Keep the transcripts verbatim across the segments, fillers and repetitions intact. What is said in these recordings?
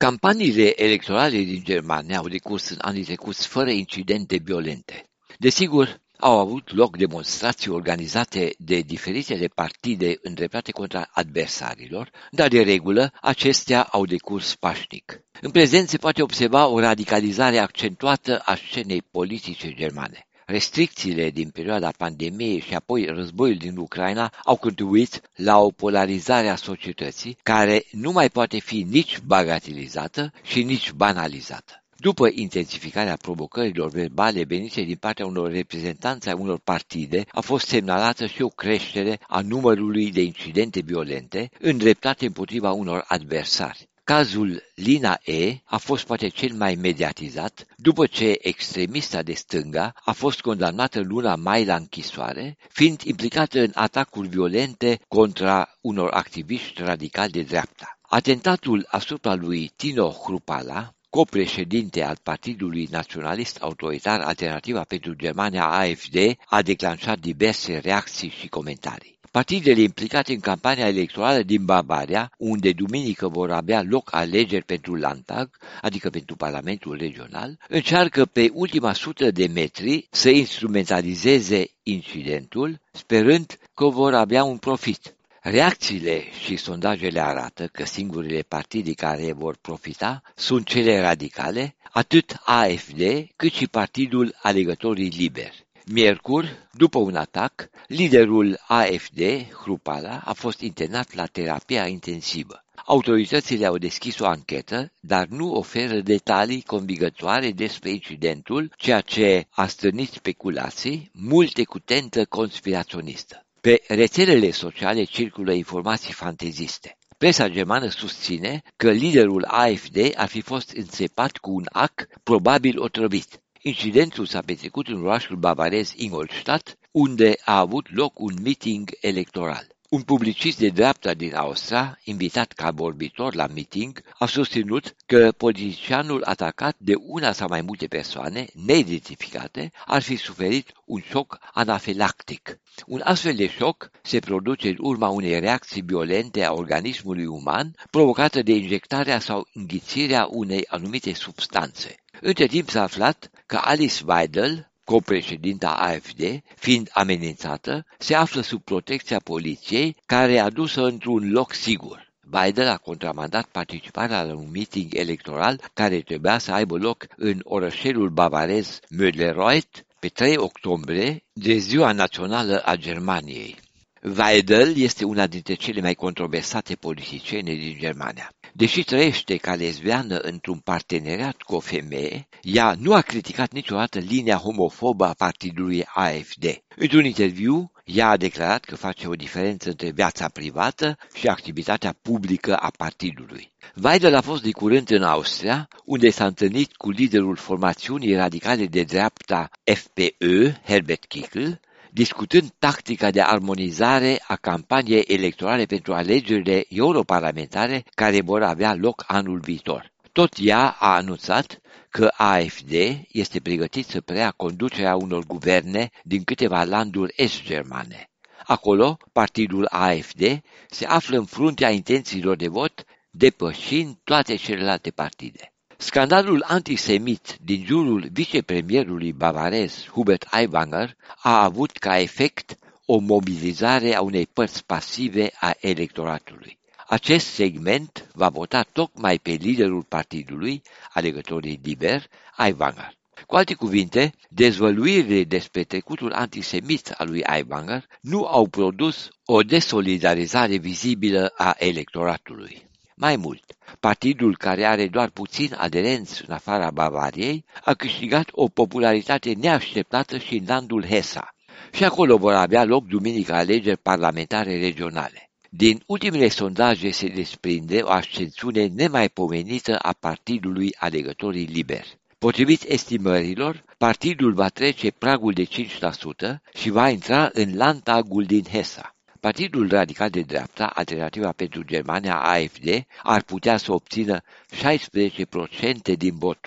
Campaniile electorale din Germania au decurs în anii trecuți fără incidente violente. Desigur, au avut loc demonstrații organizate de diferitele partide îndreptate contra adversarilor, dar de regulă acestea au decurs pașnic. În prezent se poate observa o radicalizare accentuată a scenei politice germane. Restricțiile din perioada pandemiei și apoi războiul din Ucraina au contribuit la o polarizare a societății care nu mai poate fi nici bagatelizată și nici banalizată. După intensificarea provocărilor verbale venite din partea unor reprezentanți ai unor partide, a fost semnalată și o creștere a numărului de incidente violente îndreptate împotriva unor adversari. Cazul Lina E. a fost poate cel mai mediatizat după ce extremista de stânga a fost condamnată luna mai la închisoare, fiind implicată în atacuri violente contra unor activiști radicali de dreapta. Atentatul asupra lui Tino Hrupala, copreședinte al Partidului Naționalist Autoritar Alternativa pentru Germania A F D, a declanșat diverse reacții și comentarii. Partidele implicate în campania electorală din Bavaria, unde duminică vor avea loc alegeri pentru Landtag, adică pentru Parlamentul Regional, încearcă pe ultima sută de metri să instrumentalizeze incidentul, sperând că vor avea un profit. Reacțiile și sondajele arată că singurele partide care vor profita sunt cele radicale, atât A F D cât și Partidul Alegătorii Liberi. Miercuri, după un atac, liderul A F D, Hrupala, a fost internat la terapia intensivă. Autoritățile au deschis o anchetă, dar nu oferă detalii convingătoare despre incidentul, ceea ce a stârnit speculații, multe cu tentă conspiraționistă. Pe rețelele sociale circulă informații fanteziste. Presa germană susține că liderul A F D ar fi fost înțepat cu un ac, probabil otrăvit. Incidentul s-a petrecut în orașul bavarez Ingolstadt, unde a avut loc un meeting electoral. Un publicist de dreapta din Austria, invitat ca vorbitor la meeting, a susținut că politicianul atacat de una sau mai multe persoane neidentificate ar fi suferit un șoc anafilactic. Un astfel de șoc se produce în urma unei reacții violente a organismului uman provocată de injectarea sau înghițirea unei anumite substanțe. Între timp s-a aflat că Alice Weidel, copreședinta A F D, fiind amenințată, se află sub protecția poliției, care a dus-o într-un loc sigur. Weidel a contramandat participarea la un meeting electoral care trebuia să aibă loc în orășelul bavarez Mödlereuth pe trei octombrie, de Ziua Națională a Germaniei. Weidel este una dintre cele mai controversate politiciene din Germania. Deși trăiește ca lesbiană într-un parteneriat cu o femeie, ea nu a criticat niciodată linia homofobă a partidului A F D. Într-un interviu, ea a declarat că face o diferență între viața privată și activitatea publică a partidului. Weidel a fost de curând în Austria, unde s-a întâlnit cu liderul formațiunii radicale de dreapta F P Ö, Herbert Kickl, discutând tactica de armonizare a campaniei electorale pentru alegerile europarlamentare care vor avea loc anul viitor. Tot ea a anunțat că A F D este pregătit să preia conducerea unor guverne din câteva landuri est-germane. Acolo, partidul A F D se află în fruntea intențiilor de vot, depășind toate celelalte partide. Scandalul antisemit din jurul vicepremierului bavarez Hubert Aiwanger a avut ca efect o mobilizare a unei părți pasive a electoratului. Acest segment va vota tocmai pe liderul partidului, Alegătorii Liberi, Aiwanger. Cu alte cuvinte, dezvăluirile despre trecutul antisemit al lui Aiwanger nu au produs o desolidarizare vizibilă a electoratului. Mai mult, partidul care are doar puțin aderenți în afara Bavariei a câștigat o popularitate neașteptată și în landul Hesa. Și acolo vor avea loc duminică alegeri parlamentare regionale. Din ultimele sondaje se desprinde o ascensiune nemaipomenită a partidului Alegătorii Liberi. Potrivit estimărilor, partidul va trece pragul de cinci la sută și va intra în Landtagul din Hesa. Partidul Radical de Dreapta, Alternativa pentru Germania A F D, ar putea să obțină șaisprezece la sută din voturi.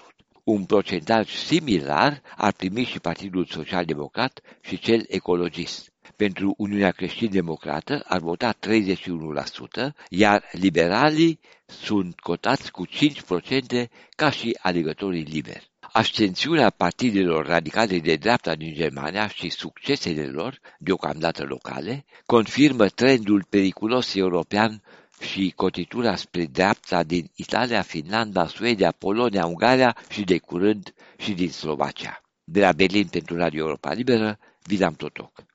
Un procentaj similar ar primi și Partidul Social-Democrat și cel Ecologist. Pentru Uniunea Creștin-Democrată ar vota treizeci și unu la sută, iar liberalii sunt cotați cu cinci la sută ca și alegătorii liberi. Abstențiunea partidelor radicale de dreapta din Germania și succesele lor, deocamdată locale, confirmă trendul periculos european și cotitura spre dreapta din Italia, Finlanda, Suedia, Polonia, Ungaria și de curând și din Slovacia. De la Berlin pentru Radio Europa Liberă, Vidam Totoc.